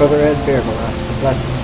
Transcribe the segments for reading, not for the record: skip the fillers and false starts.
Brother Ed Beer will ask the blessing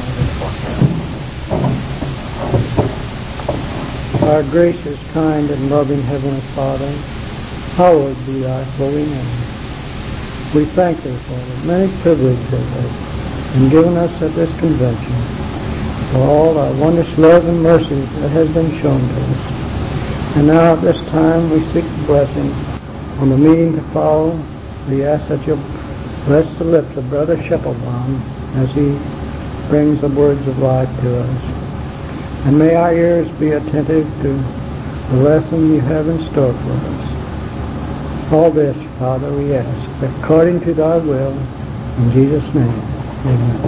of Our gracious, kind, and loving Heavenly Father, hallowed be thy holy name. We thank thee for the many privileges that have given us at this convention, for all thy wondrous love and mercy that has been shown to us. And now at this time we seek the blessing on the meeting to follow. We ask that you'll bless the lips of Brother Scheppelbaum as he brings the words of life to us. And may our ears be attentive to the lesson you have in store for us. All this, Father, we ask, according to thy will, in Jesus' name. Amen.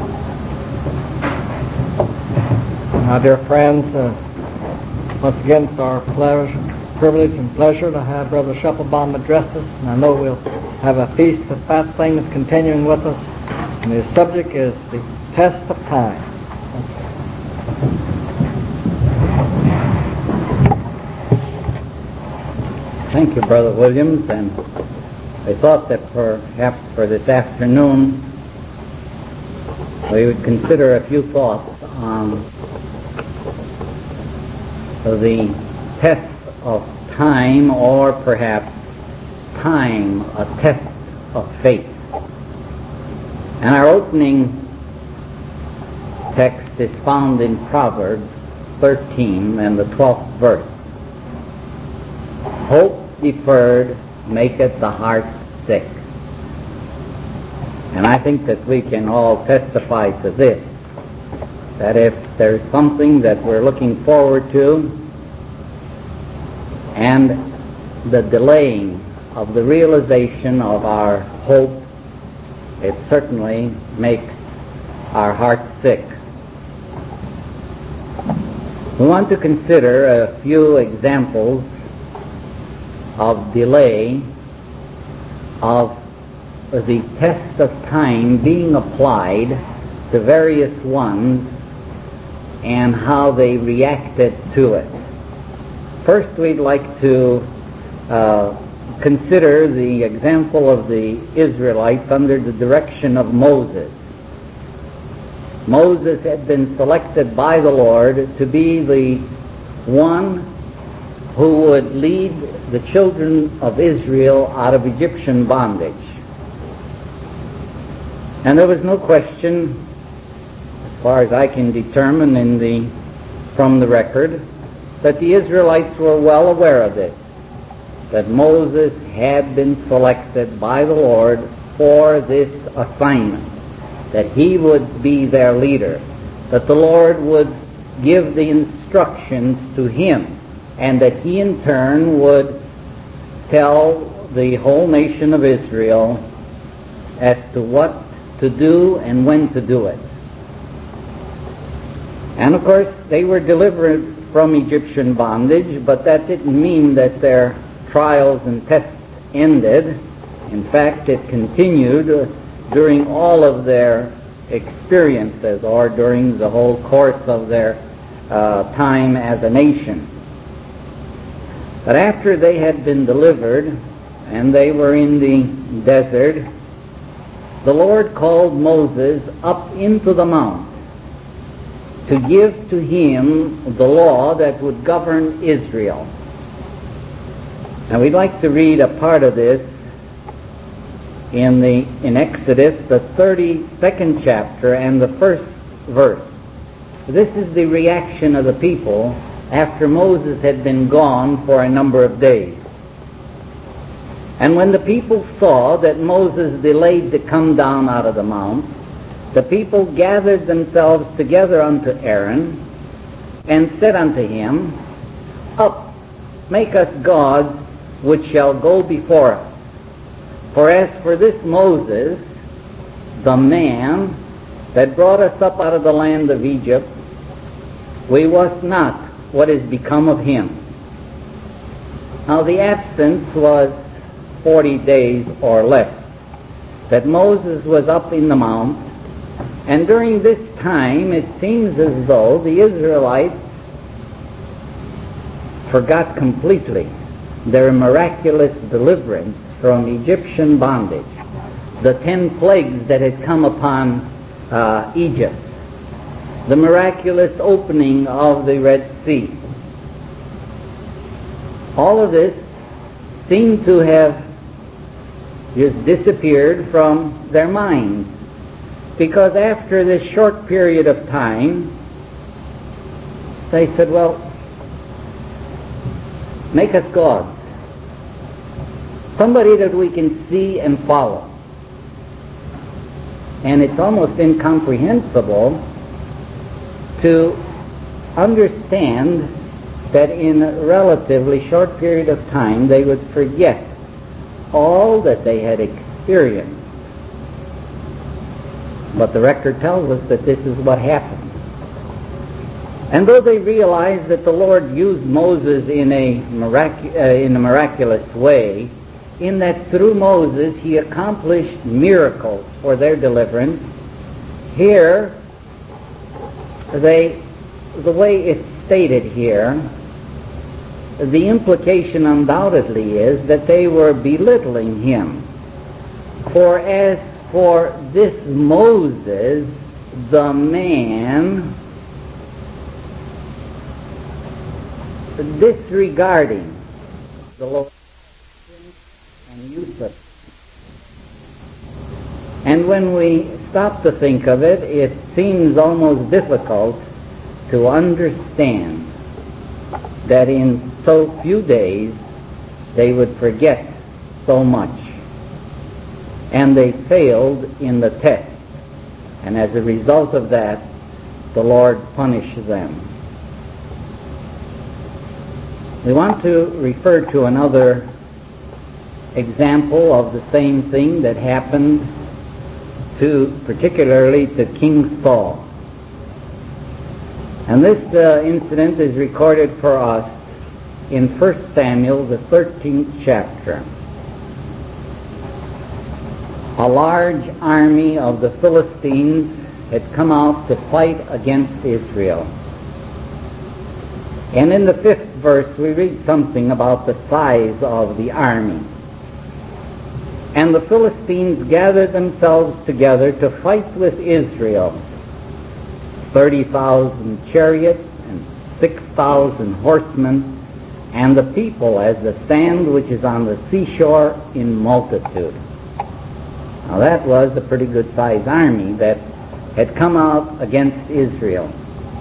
Now, dear friends, once again it's our privilege and pleasure to have Brother Scheppelbaum address us, and I know we'll have a feast of fat things continuing with us, and the subject is the test of time. Thank you, Brother Williams, and I thought that perhaps for this afternoon we would consider a few thoughts on the test of time, or perhaps time, a test of faith. And our opening text is found in Proverbs 13 and the 12th verse. Hope deferred maketh the heart sick. And I think that we can all testify to this, that if there's something that we're looking forward to, and the delaying of the realization of our hope, it certainly makes our heart sick. We want to consider a few examples of delay, of the test of time being applied to various ones and how they reacted to it. First, we'd like to consider the example of the Israelites under the direction of Moses. Moses had been selected by the Lord to be the one who would lead the children of Israel out of Egyptian bondage. And there was no question, as far as I can determine from the record, that the Israelites were well aware of this, that Moses had been selected by the Lord for this assignment, that he would be their leader, that the Lord would give the instructions to him, and that he in turn would tell the whole nation of Israel as to what to do and when to do it. And of course they were delivered from Egyptian bondage, but that didn't mean that their trials and tests ended. In fact, it continued during all of their experiences, or during the whole course of their time as a nation. But after they had been delivered and they were in the desert, the Lord called Moses up into the mount to give to him the law that would govern Israel. And we'd like to read a part of this in Exodus, the 32nd chapter and the first verse. This is the reaction of the people after Moses had been gone for a number of days. And when the people saw that Moses delayed to come down out of the mount, the people gathered themselves together unto Aaron, and said unto him, Up, make us gods which shall go before us. For as for this Moses, the man that brought us up out of the land of Egypt, we wot not what is become of him. Now the absence was 40 days or less that Moses was up in the mount, and during this time it seems as though the Israelites forgot completely their miraculous deliverance from Egyptian bondage, the 10 plagues that had come upon Egypt, the miraculous opening of the Red Sea. All of this seemed to have just disappeared from their minds, because after this short period of time, they said, well, make us gods. Somebody that we can see and follow. And it's almost incomprehensible to understand that in a relatively short period of time they would forget all that they had experienced. But the record tells us that this is what happened. And though they realized that the Lord used Moses in a miraculous way, in that through Moses he accomplished miracles for their deliverance, here, the way it's stated here, the implication undoubtedly is that they were belittling him. For as for this Moses, the man, disregarding the Lord and usurping. And when we stop to think of it, it seems almost difficult to understand that in so few days they would forget so much. And they failed in the test. And as a result of that, the Lord punished them. We want to refer to another example of the same thing that happened particularly to King Saul. And this incident is recorded for us in 1 Samuel, the 13th chapter. A large army of the Philistines had come out to fight against Israel. And in the 5th verse we read something about the size of the army. And the Philistines gathered themselves together to fight with Israel. 30,000 chariots and 6,000 horsemen, and the people as the sand which is on the seashore in multitude. Now that was a pretty good sized army that had come out against Israel.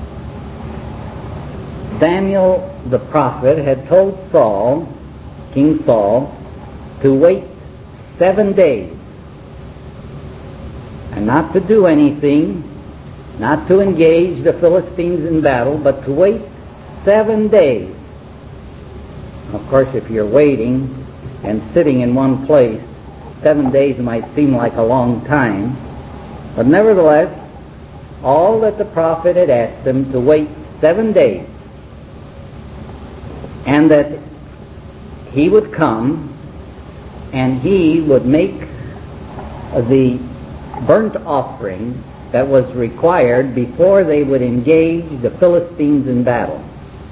Samuel the prophet had told Saul, King Saul, to wait 7 days and not to do anything, not to engage the Philistines in battle, but to wait 7 days. Of course, if you're waiting and sitting in one place, 7 days might seem like a long time, but nevertheless, all that the prophet had asked them to wait 7 days, and that he would come and he would make the burnt offering that was required before they would engage the Philistines in battle.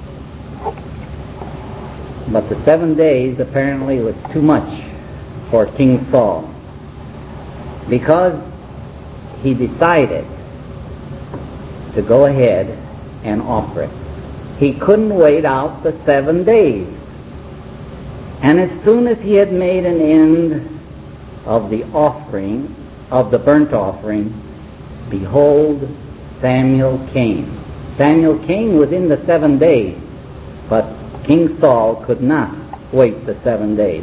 But the 7 days apparently was too much for King Saul, because he decided to go ahead and offer it. He couldn't wait out the 7 days. And as soon as he had made an end of the offering, of the burnt offering, behold, Samuel came. Samuel came within the 7 days, but King Saul could not wait the 7 days.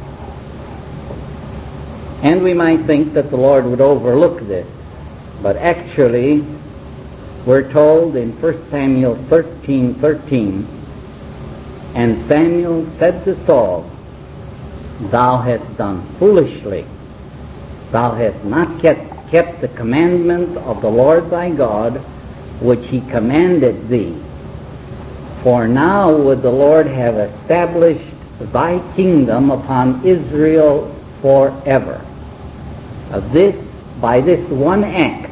And we might think that the Lord would overlook this, but actually we're told in 1 Samuel 13:13, and Samuel said to Saul, thou hast done foolishly. Thou hast not kept the commandment of the Lord thy God, which he commanded thee. For now would the Lord have established thy kingdom upon Israel forever. By this one act,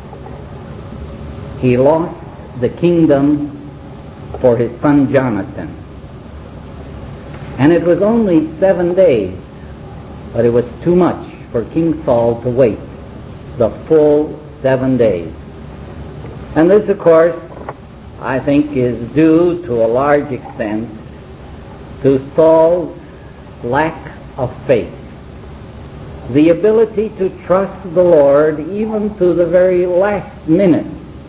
he lost the kingdom for his son Jonathan. And it was only 7 days, but it was too much for King Saul to wait the full 7 days. And this, of course, I think is due to a large extent to Saul's lack of faith. The ability to trust the Lord even to the very last minute.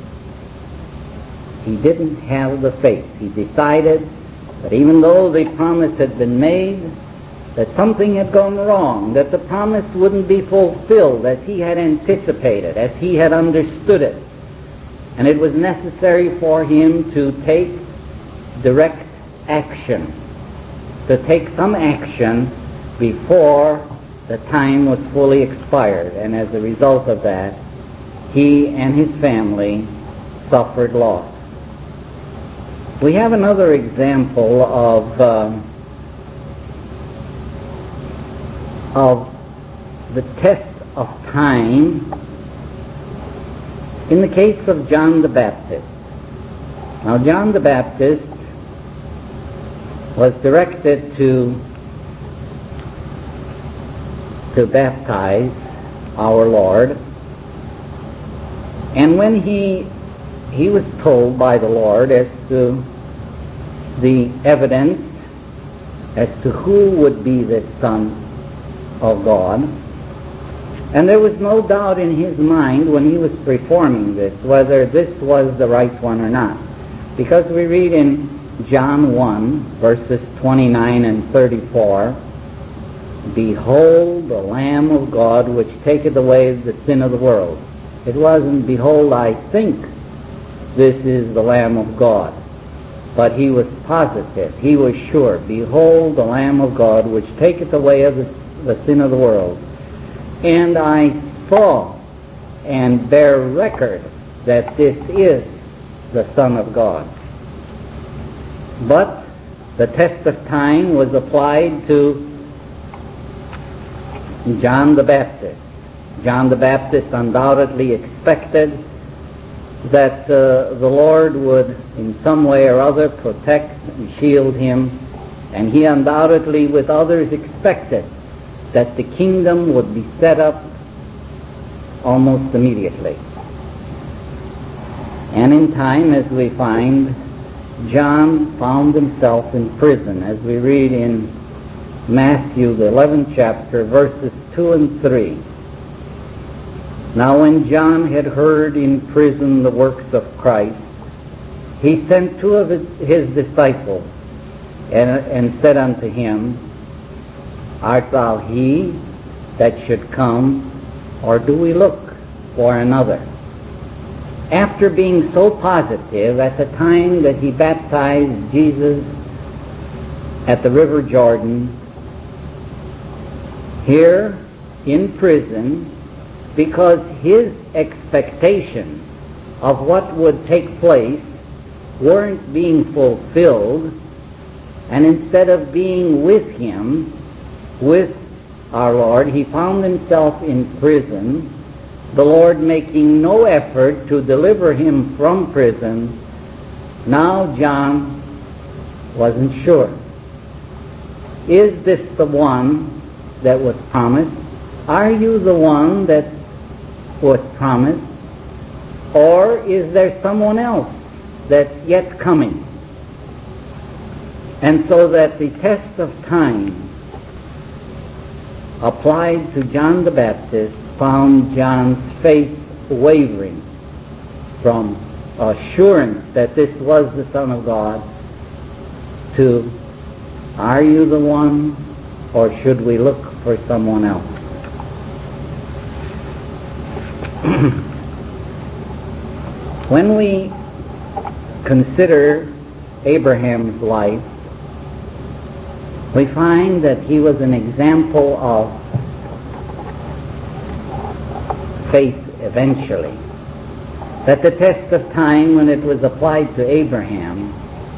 He didn't have the faith. He decided that even though the promise had been made, that something had gone wrong, that the promise wouldn't be fulfilled as he had anticipated, as he had understood it. And it was necessary for him to take direct action, to take some action before the time was fully expired. And as a result of that, he and his family suffered loss. We have another example of the test of time in the case of John the Baptist. Now, John the Baptist was directed to baptize our Lord, and when he was told by the Lord as to the evidence as to who would be the Son of God. And there was no doubt in his mind when he was performing this whether this was the right one or not. Because we read in John 1, verses 29 and 34, "Behold the Lamb of God which taketh away the sin of the world." It wasn't, "Behold, I think this is the Lamb of God." But he was positive, he was sure. "Behold the Lamb of God which taketh away the sin of the world. And I saw and bear record that this is the Son of God." But the test of time was applied to John the Baptist. John the Baptist undoubtedly expected that the Lord would in some way or other protect and shield him, and he undoubtedly with others expected that the kingdom would be set up almost immediately. And in time, as we find, John found himself in prison, as we read in Matthew, the 11th chapter, verses 2 and 3. "Now when John had heard in prison the works of Christ, he sent two of his disciples and said unto him, Art thou he that should come, or do we look for another?" After being so positive at the time that he baptized Jesus at the river Jordan, here in prison, because his expectations of what would take place weren't being fulfilled, and instead of being with him, with our Lord, he found himself in prison, the Lord making no effort to deliver him from prison. Now John wasn't sure. Is this the one that was promised? Are you the one that was promised? Or is there someone else that's yet coming? And so that the test of time applied to John the Baptist found John's faith wavering from assurance that this was the Son of God to, "Are you the one, or should we look for someone else?" When we consider Abraham's life, we find that he was an example of faith eventually. That the test of time, when it was applied to Abraham,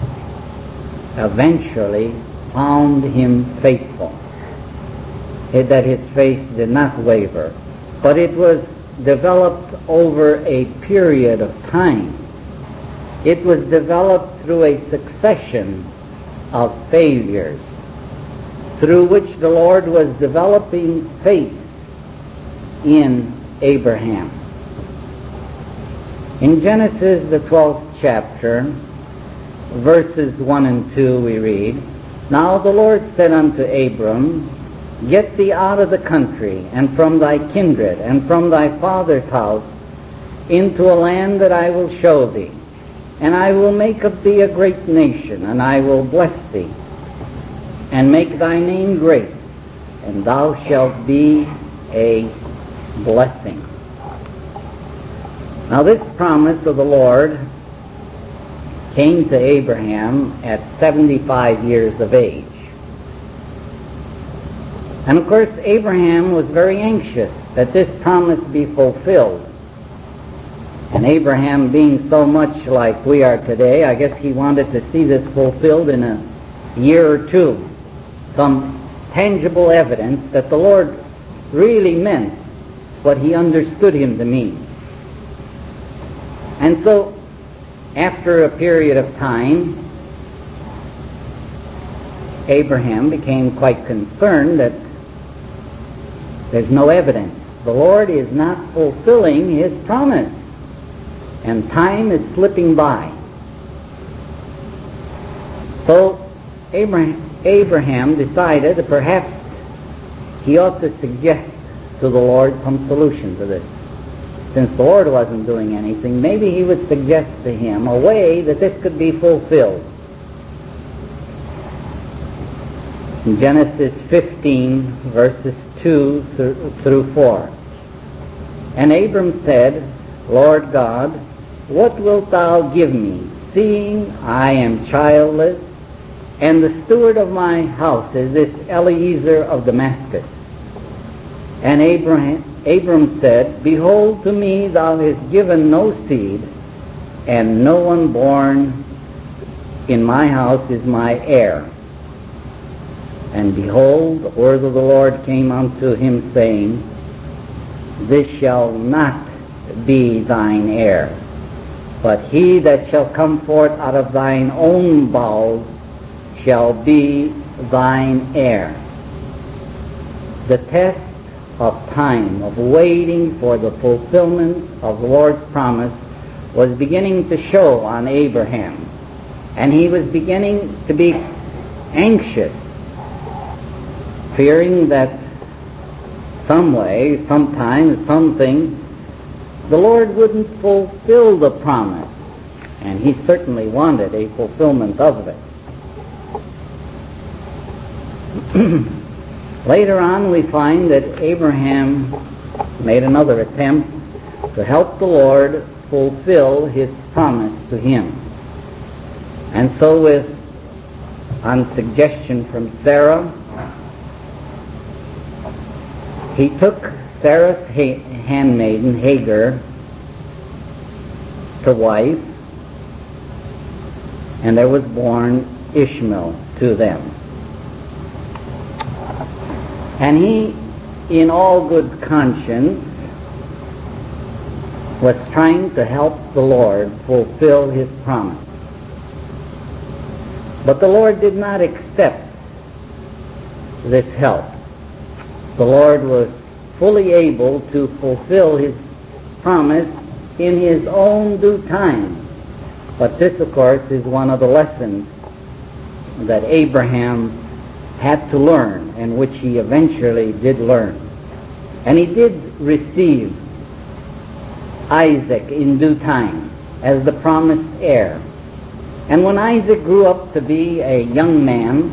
eventually found him faithful. That his faith did not waver. But it was developed over a period of time. It was developed through a succession of failures, through which the Lord was developing faith in Abraham. In Genesis, the 12th chapter, verses 1 and 2, we read, "Now the Lord said unto Abram, Get thee out of the country, and from thy kindred, and from thy father's house, into a land that I will show thee. And I will make of thee a great nation, and I will bless thee, and make thy name great, and thou shalt be a blessing." Now this promise of the Lord came to Abraham at 75 years of age. And of course, Abraham was very anxious that this promise be fulfilled. And Abraham, being so much like we are today, I guess he wanted to see this fulfilled in a year or two. Some tangible evidence that the Lord really meant what he understood him to mean. And so, after a period of time, Abraham became quite concerned that there's no evidence. The Lord is not fulfilling his promise, and time is slipping by. So Abraham decided that perhaps he ought to suggest to the Lord some solution to this. Since the Lord wasn't doing anything, maybe he would suggest to him a way that this could be fulfilled. In Genesis 15, verses 2 through 4. "And Abram said, Lord God, what wilt thou give me, seeing I am childless, and the steward of my house is this Eliezer of Damascus? And Abram said, Behold, to me thou hast given no seed, and no one born in my house is my heir. And behold, the word of the Lord came unto him, saying, This shall not be thine heir, but he that shall come forth out of thine own bowels shall be thine heir." The test of time, of waiting for the fulfillment of the Lord's promise, was beginning to show on Abraham. And he was beginning to be anxious, fearing that some way, sometime, something, the Lord wouldn't fulfill the promise. And he certainly wanted a fulfillment of it. Later on, we find that Abraham made another attempt to help the Lord fulfill his promise to him. And so on suggestion from Sarah, he took Sarah's handmaiden Hagar to wife, and there was born Ishmael to them. And he, in all good conscience, was trying to help the Lord fulfill his promise. But the Lord did not accept this help. The Lord was fully able to fulfill his promise in his own due time. But this, of course, is one of the lessons that Abraham had to learn, and which he eventually did learn. And he did receive Isaac in due time as the promised heir. And when Isaac grew up to be a young man,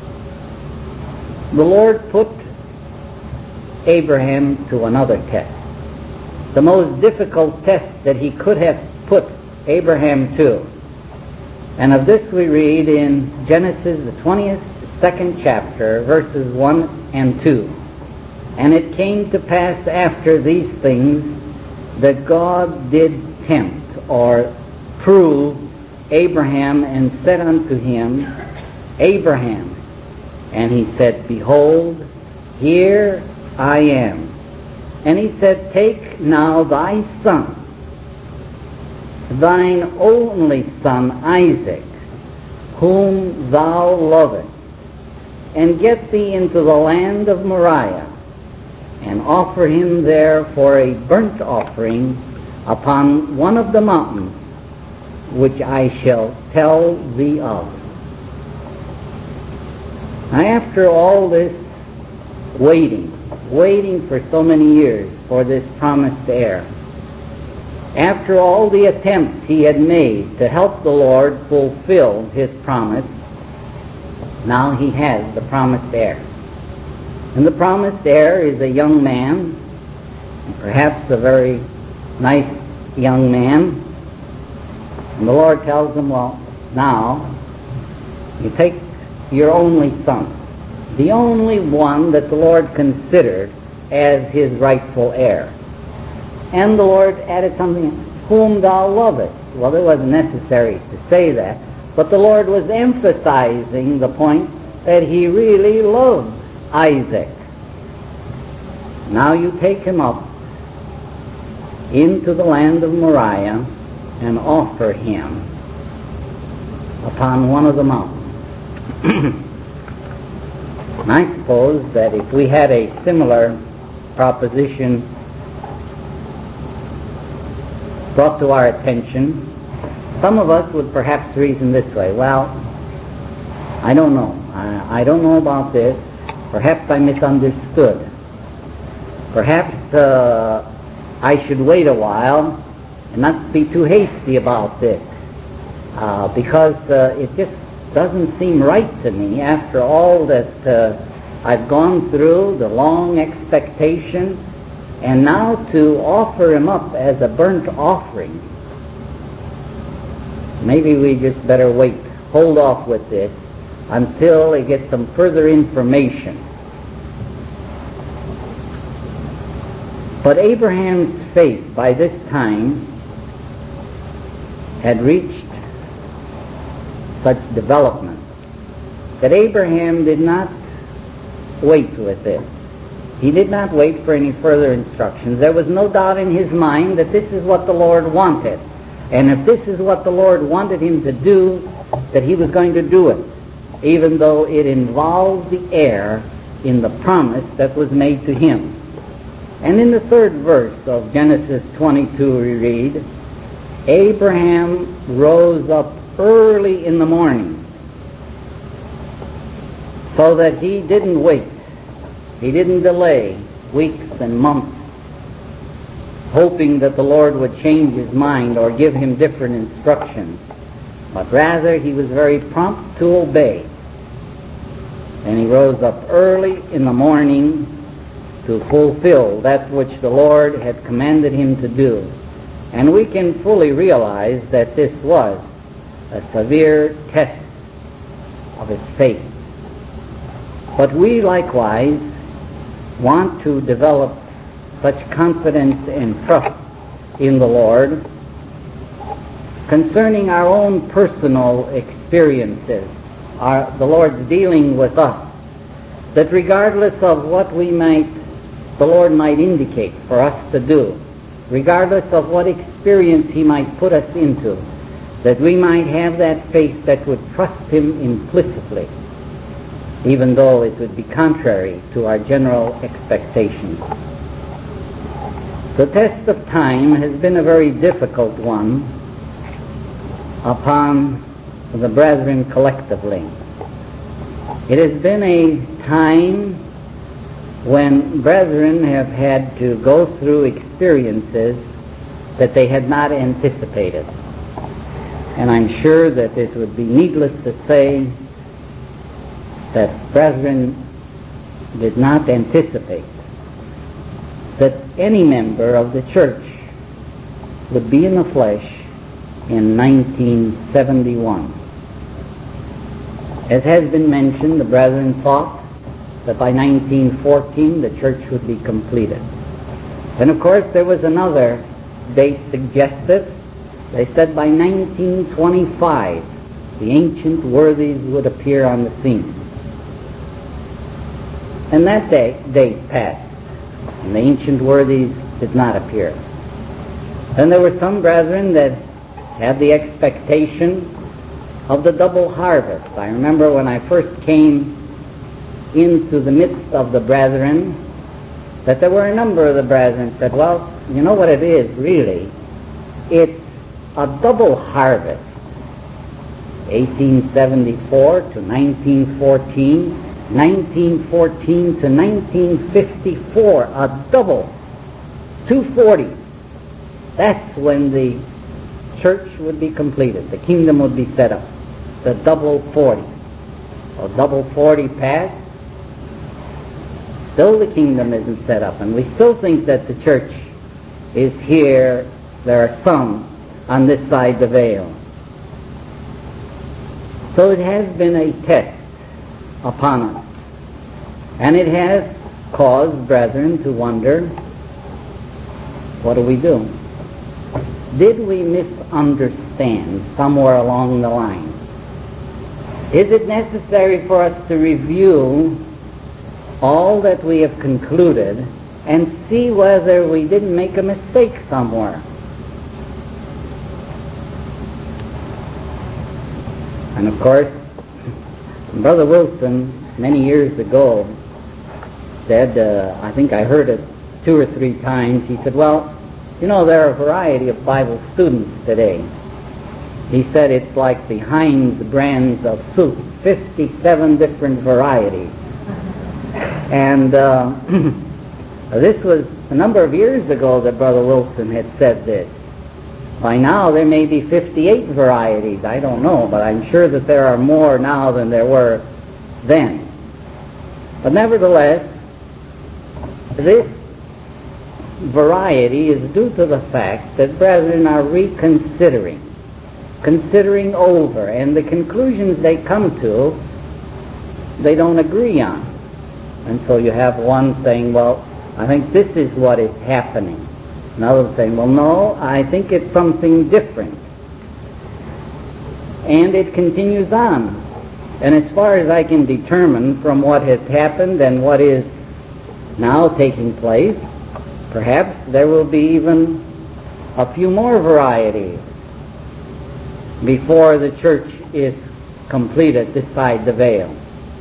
the Lord put Abraham to another test, the most difficult test that he could have put Abraham to. And of this we read in Genesis, the 22nd chapter, verses 1 and 2. "And it came to pass after these things that God did tempt," or prove, Abraham, and said unto him, "Abraham." And he said, "Behold, here I am." And he said, "Take now thy son, thine only son Isaac, whom thou lovest, and get thee into the land of Moriah, and offer him there for a burnt offering upon one of the mountains which I shall tell thee of. Now, after all this waiting for so many years for this promised heir, after all the attempts he had made to help the Lord fulfill his promise, now he has the promised heir. And the promised heir is a young man, perhaps a very nice young man. And the Lord tells him, well, now you take your only son, the only one that the Lord considered as his rightful heir. And the Lord added something, whom thou lovest. Well, it wasn't necessary to say that, but the Lord was emphasizing the point that he really loved Isaac. Now you take him up into the land of Moriah and offer him upon one of the mountains. And I suppose that if we had a similar proposition brought to our attention, some of us would perhaps reason this way, well, I don't know. I don't know about this. Perhaps I misunderstood. Perhaps I should wait a while and not be too hasty about this, because it just doesn't seem right to me after all that I've gone through, the long expectation, and now to offer him up as a burnt offering. Maybe we just better wait, hold off with this until we get some further information. But Abraham's faith by this time had reached such development that Abraham did not wait with it. He did not wait for any further instructions. There was no doubt in his mind that this is what the Lord wanted. And if this is what the Lord wanted him to do, that he was going to do it, even though it involved the heir in the promise that was made to him. And in the 3rd verse of Genesis 22 we read, Abraham rose up early in the morning, so that he didn't wait. He didn't delay weeks and months, hoping that the Lord would change his mind or give him different instructions. But rather, he was very prompt to obey. And he rose up early in the morning to fulfill that which the Lord had commanded him to do. And we can fully realize that this was a severe test of his faith. But we likewise want to develop such confidence and trust in the Lord concerning our own personal experiences, the Lord's dealing with us, that regardless of what the Lord might indicate for us to do, regardless of what experience he might put us into, that we might have that faith that would trust him implicitly, even though it would be contrary to our general expectations. The test of time has been a very difficult one upon the brethren collectively. It has been a time when brethren have had to go through experiences that they had not anticipated. And I'm sure that it would be needless to say that brethren did not anticipate that any member of the church would be in the flesh in 1971. As has been mentioned, the brethren thought that by 1914 the church would be completed. And of course there was another date suggested. They said by 1925 the ancient worthies would appear on the scene. And that date passed, and the ancient worthies did not appear. Then there were some brethren that had the expectation of the double harvest. I remember when I first came into the midst of the brethren, that there were a number of the brethren that said, well, you know what it is, really? it's a double harvest. 1874 to 1914, 1914 to 1954, a double, 240. That's when the church would be completed, the kingdom would be set up, the double 40. Well, double 40 passed, still the kingdom isn't set up, and we still think that the church is here. There are some on this side the veil. So it has been a test upon us, and it has caused brethren to wonder, what do we do? Did we misunderstand somewhere along the line? Is it necessary for us to review all that we have concluded and see whether we didn't make a mistake somewhere? And of course, Brother Wilson, many years ago, said, I think I heard it 2 or 3 times, he said, well, you know, there are a variety of Bible students today. He said it's like the Heinz brands of soup, 57 different varieties. And this was a number of years ago that Brother Wilson had said this. By now there may be 58 varieties, I don't know, but I'm sure that there are more now than there were then. But nevertheless, this variety is due to the fact that brethren are considering over, and the conclusions they come to, they don't agree on. And so you have one saying, well, I think this is what is happening. Another saying, well, no, I think it's something different. And it continues on. And as far as I can determine from what has happened and what is now taking place, perhaps there will be even a few more varieties before the church is completed this side the veil.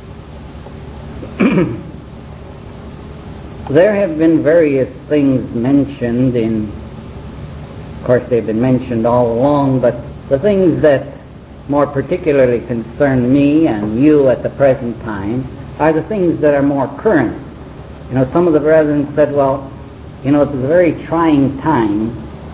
There have been various things mentioned of course they've been mentioned all along, but the things that more particularly concern me and you at the present time are the things that are more current. You know, some of the brethren said, well, you know, it was a very trying time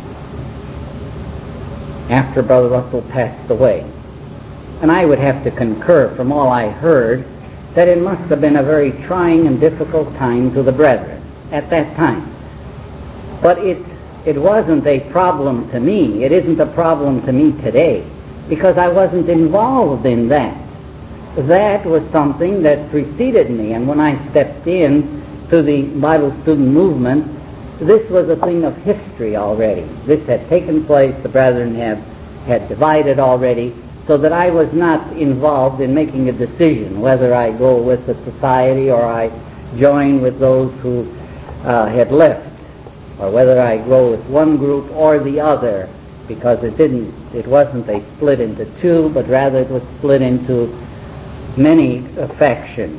after Brother Russell passed away. And I would have to concur from all I heard that it must have been a very trying and difficult time to the brethren at that time. But it wasn't a problem to me. It isn't a problem to me today, because I wasn't involved in that. That was something that preceded me, and when I stepped in to the Bible student movement, this was a thing of history already. This had taken place, the brethren had divided already, so that I was not involved in making a decision whether I go with the society or I join with those who had left, or whether I go with one group or the other, because it wasn't a split into two, but rather it was split into many factions.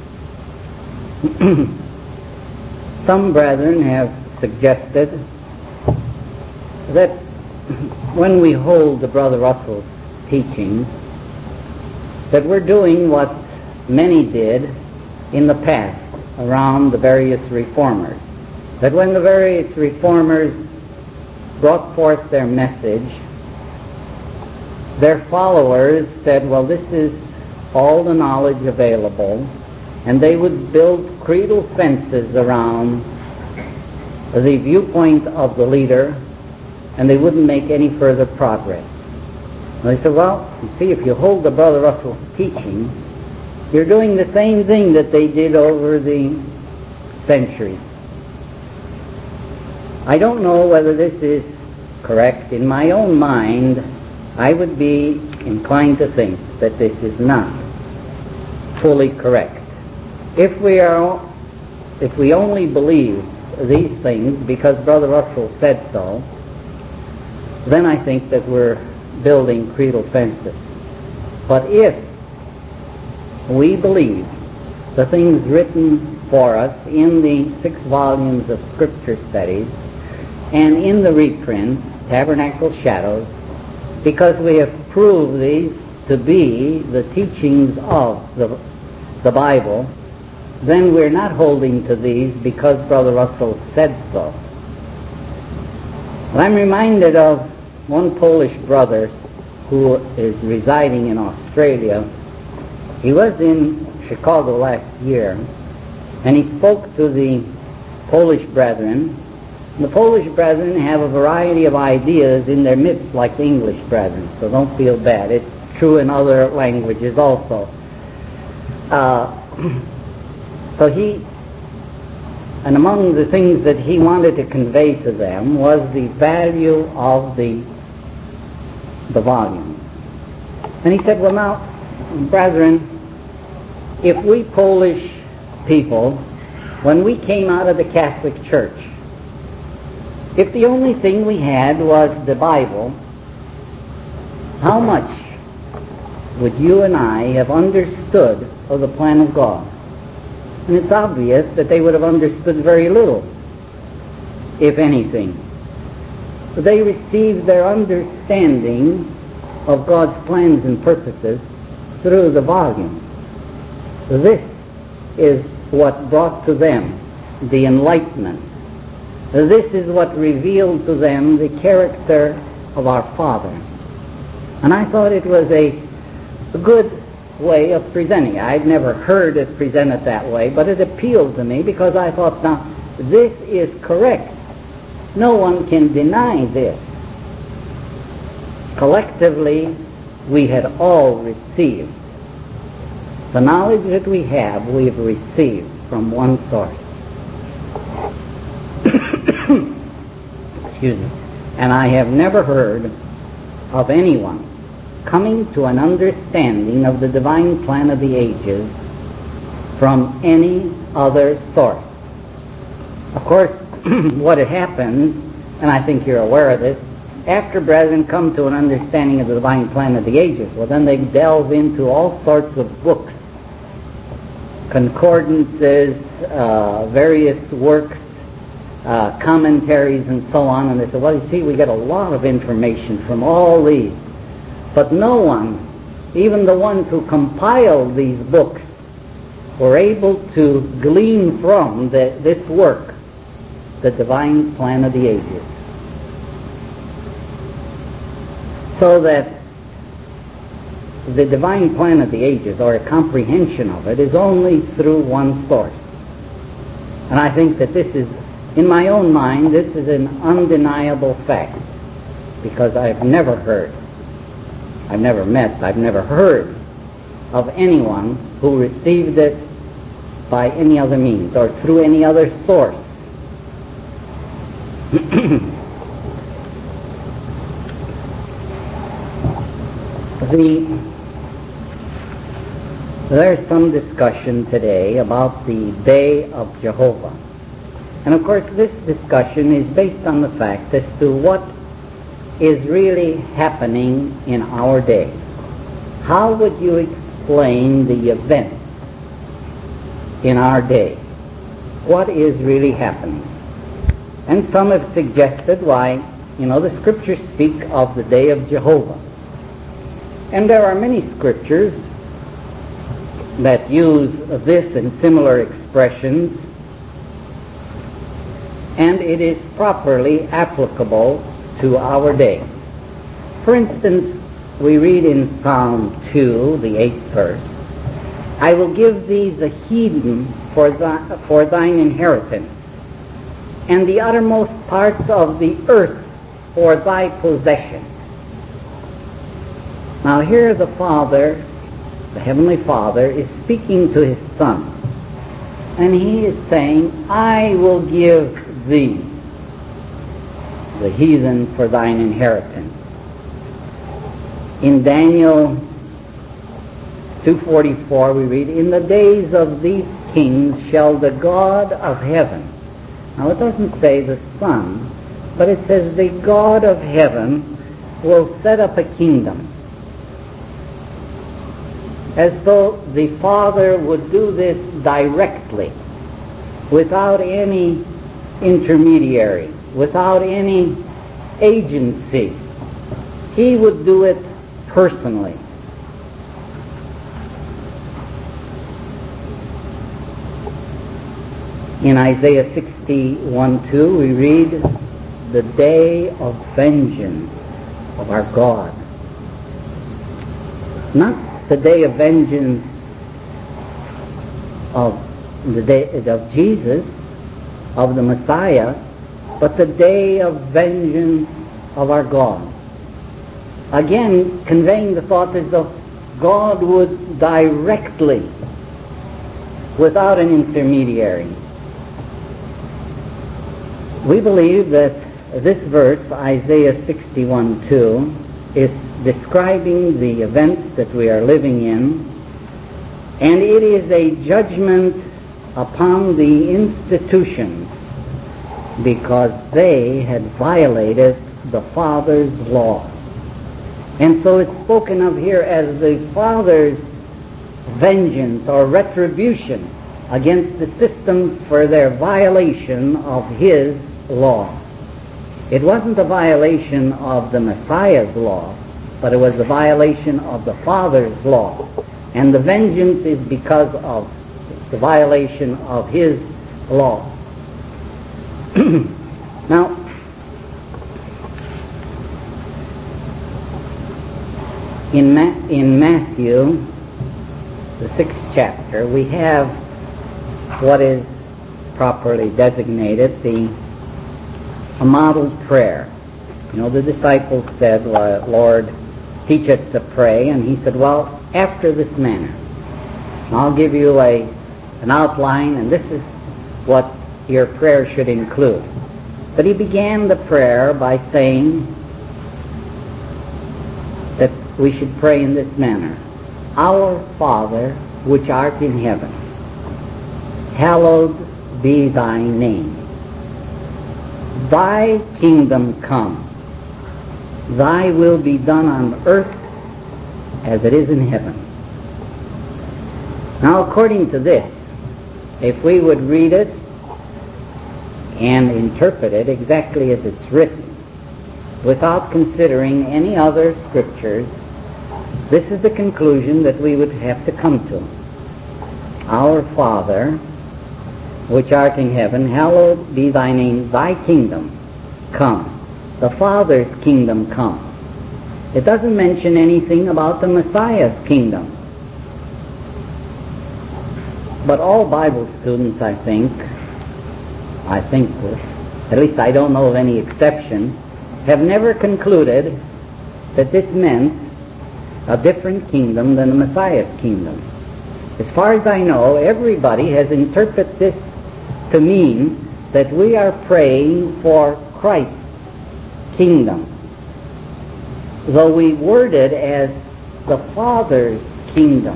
Some brethren have suggested that when we hold the Brother Russell's teaching, that we're doing what many did in the past around the various reformers. That when the various reformers brought forth their message, their followers said, well, this is all the knowledge available, and they would build creedal fences around the viewpoint of the leader, and they wouldn't make any further progress. And they said, well, you see, if you hold the Brother Russell's teaching, you're doing the same thing that they did over the centuries. I don't know whether this is correct. In my own mind, I would be inclined to think that this is not fully correct. If we only believe these things because Brother Russell said so, then I think that we're building creedal fences. But if we believe the things written for us in the 6 volumes of Scripture studies and in the reprints tabernacle shadows, because we have proved these to be the teachings of the Bible, then we're not holding to these because Brother Russell said so. I'm reminded of one Polish brother who is residing in Australia. He was in Chicago last year, and he spoke to the Polish brethren. The Polish brethren have a variety of ideas in their midst like the English brethren, so don't feel bad. It's true in other languages also. And among the things that he wanted to convey to them was the value of the volume. And he said, well now, brethren, if we Polish people, when we came out of the Catholic Church, if the only thing we had was the Bible, how much would you and I have understood of the plan of God? And it's obvious that they would have understood very little, if anything. But they received their understanding of God's plans and purposes through the volume. This is what brought to them the enlightenment. This is what revealed to them the character of our Father. And I thought it was a good way of presenting it. I'd never heard it presented that way, but it appealed to me because I thought, now, this is correct. No one can deny this. Collectively, we had all received. The knowledge that we have received from one source. Excuse me. And I have never heard of anyone coming to an understanding of the divine plan of the ages from any other source. Of course, what had happened, and I think you're aware of this, after brethren come to an understanding of the divine plan of the ages, well then they delve into all sorts of books, concordances, various works, commentaries and so on, and they say, well, you see, we get a lot of information from all these. But no one, even the ones who compiled these books, were able to glean from this work the divine plan of the ages. So that the divine plan of the ages, or a comprehension of it, is only through one source. And I think that this is, in my own mind, this is an undeniable fact, because I've never heard, I've never met, I've never heard of anyone who received it by any other means or through any other source. There's some discussion today about the Day of Jehovah. And of course this discussion is based on the fact as to what is really happening in our day. How would you explain the events in our day? What is really happening? And some have suggested why, the scriptures speak of the Day of Jehovah. And there are many scriptures that use this and similar expressions, and it is properly applicable to our day. For instance, we read in Psalm 2, the 8th verse, I will give thee the heathen for thine inheritance, and the uttermost parts of the earth for thy possession. Now here the Father, the Heavenly Father, is speaking to His Son, and He is saying, I will give thee the heathen for thine inheritance. In Daniel 2:44 we read, in the days of these kings shall the God of heaven. Now it doesn't say the Son, but it says the God of heaven will set up a kingdom. As though the Father would do this directly, without any intermediary, without any agency. He would do it personally. In Isaiah 61:2 we read, the day of vengeance of our God. Not the day of vengeance of the day of Jesus, of the Messiah, but the day of vengeance of our God. Again, conveying the thought as though God would directly, without an intermediary. We believe that this verse, Isaiah 61:2, is describing the events that we are living in, and it is a judgment upon the institutions because they had violated the Father's law. And so it's spoken of here as the Father's vengeance or retribution against the systems for their violation of His law. It wasn't a violation of the Messiah's law, but it was a violation of the Father's law. And the vengeance is because of the violation of His law. Now, in Matthew, the 6th chapter, we have what is properly designated a model prayer. You know, the disciples said, well, Lord, teach us to pray. And He said, well, after this manner. I'll give you an outline, and this is what your prayer should include. But He began the prayer by saying that we should pray in this manner. Our Father, which art in heaven, hallowed be thy name. Thy kingdom come. Thy will be done on earth as it is in heaven. Now, according to this, if we would read it and interpret it exactly as it's written, without considering any other scriptures, this is the conclusion that we would have to come to. Our Father, which art in heaven, hallowed be thy name, thy kingdom come. The Father's kingdom come. It doesn't mention anything about the Messiah's kingdom. But all Bible students, I think, at least I don't know of any exception, have never concluded that this meant a different kingdom than the Messiah's kingdom. As far as I know, everybody has interpreted this to mean that we are praying for Christ's kingdom, though we word it as the Father's kingdom.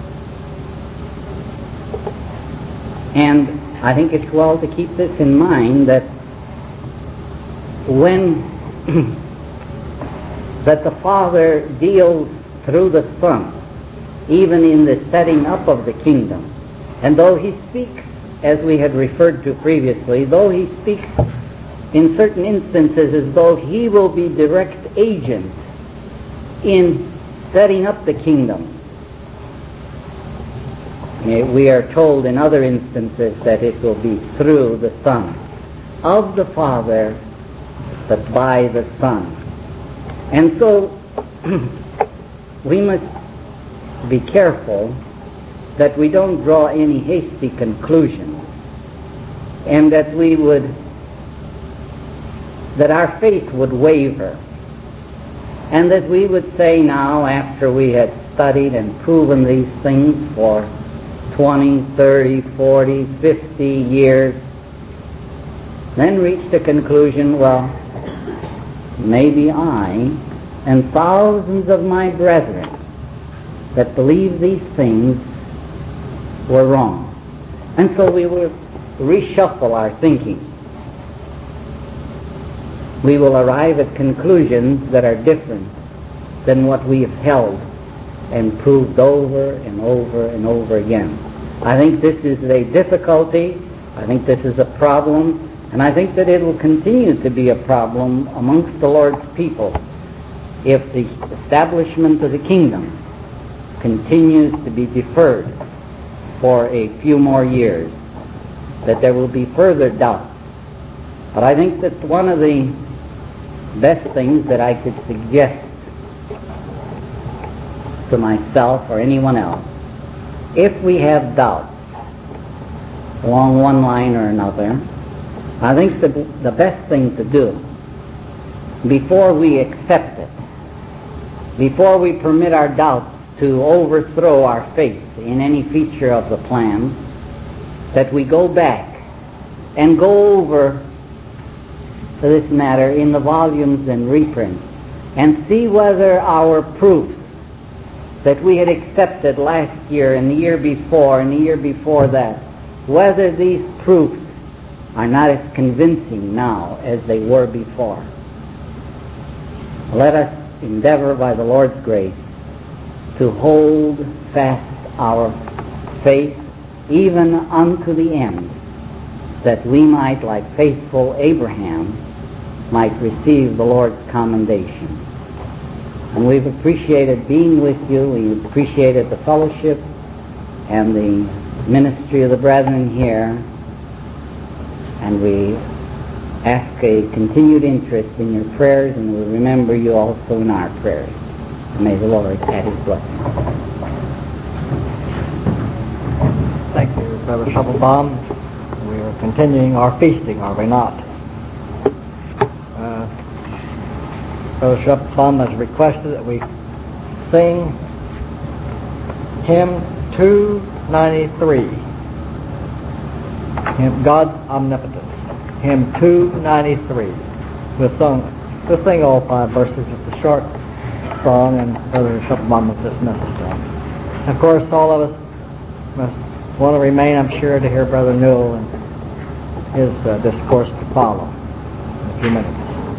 And I think it's well to keep this in mind, that when that the Father deals through the Son, even in the setting up of the kingdom, and though He speaks, as we had referred to previously, though He speaks in certain instances as though He will be direct agent in setting up the kingdom, we are told in other instances that it will be through the Son, of the Father, but by the Son. And so we must be careful that we don't draw any hasty conclusions, and that our faith would waver, and that we would say now, after we had studied and proven these things for 20, 30, 40, 50 years, then reach the conclusion, well, maybe I and thousands of my brethren that believe these things were wrong. And so we will reshuffle our thinking. We will arrive at conclusions that are different than what we have held and proved over and over and over again. I think this is a difficulty. I think this is a problem And I think that it will continue to be a problem amongst the Lord's people if the establishment of the kingdom continues to be deferred for a few more years, that there will be further doubts. But I think that one of the best things that I could suggest to myself or anyone else, if we have doubts along one line or another, I think the best thing to do before we accept it, before we permit our doubts to overthrow our faith in any feature of the plan, that we go back and go over this matter in the volumes and reprints and see whether our proofs that we had accepted last year and the year before and the year before that, whether these proofs are not as convincing now as they were before. Let us endeavor by the Lord's grace to hold fast our faith even unto the end, that we might, like faithful Abraham, might receive the Lord's commendation. And we've appreciated being with you. We've appreciated the fellowship and the ministry of the brethren here. And we ask a continued interest in your prayers, and we remember you also in our prayers. May the Lord add his blessing. Thank you, Brother Shufflebaum. We are continuing our feasting, are we not? Brother Shufflebaum has requested that we sing hymn 293, God's Omnipotence, hymn 293. We'll sing all 5 verses. It's a short song, and Brother Shufflebaum will dismiss us. Of course, all of us must want to remain, I'm sure, to hear Brother Newell and his discourse to follow in a few minutes.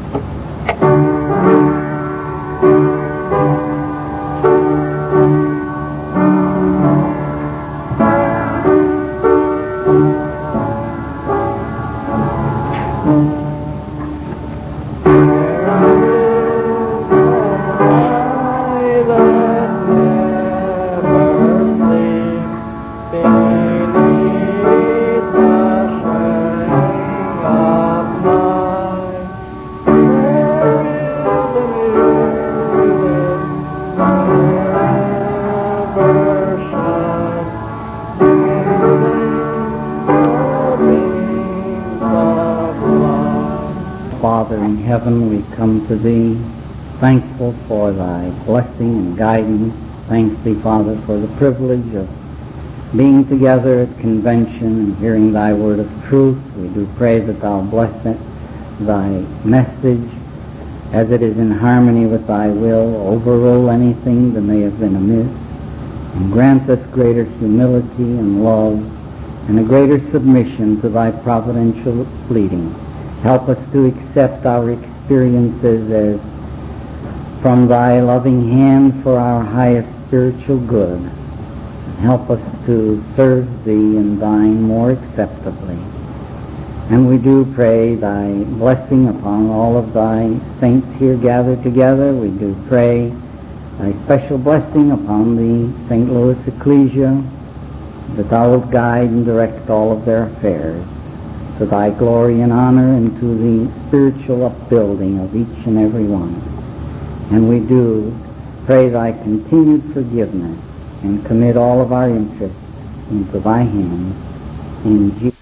We come to thee, thankful for thy blessing and guidance. Thanks thee, Father, for the privilege of being together at convention and hearing thy word of truth. We do pray that thou bless it, thy message, as it is in harmony with thy will, overrule anything that may have been amiss, and grant us greater humility and love, and a greater submission to thy providential leading. Help us to accept our experiences as from thy loving hand for our highest spiritual good. And help us to serve thee in thine more acceptably. And we do pray thy blessing upon all of thy saints here gathered together. We do pray thy special blessing upon the St. Louis Ecclesia, that thou wilt guide and direct all of their affairs to thy glory and honor, and to the spiritual upbuilding of each and every one. And we do pray thy continued forgiveness and commit all of our interests into thy hands. In Jesus'